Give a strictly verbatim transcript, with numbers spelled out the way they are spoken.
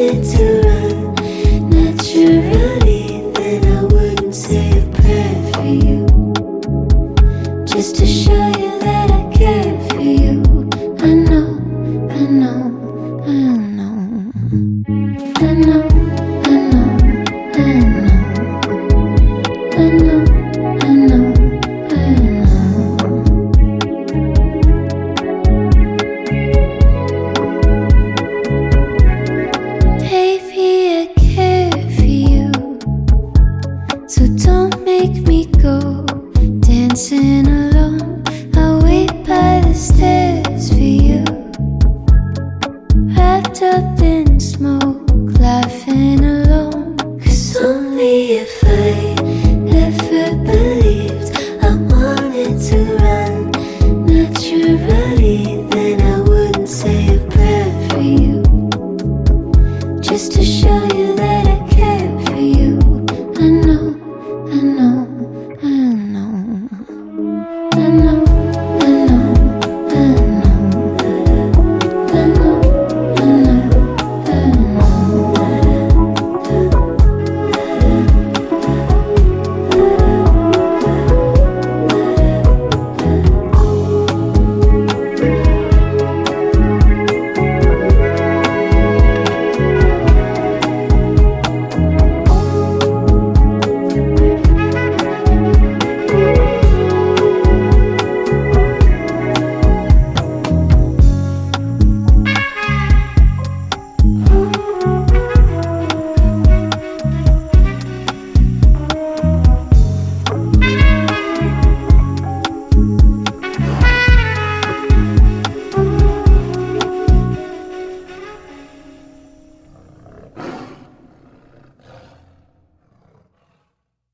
wanted to run naturally, then I wouldn't say a prayer for you. Just to show you that I care for you. I know, I know, I know. I know, I know, I know. I know, I know, I know. Baby, I care for you, so don't make me go dancing alone. I'll wait by the stairs for you, wrapped up in smoke, laughing alone. Cause only if I ever believed I wanted to run naturally, then I wouldn't say a prayer for you. Just to show you that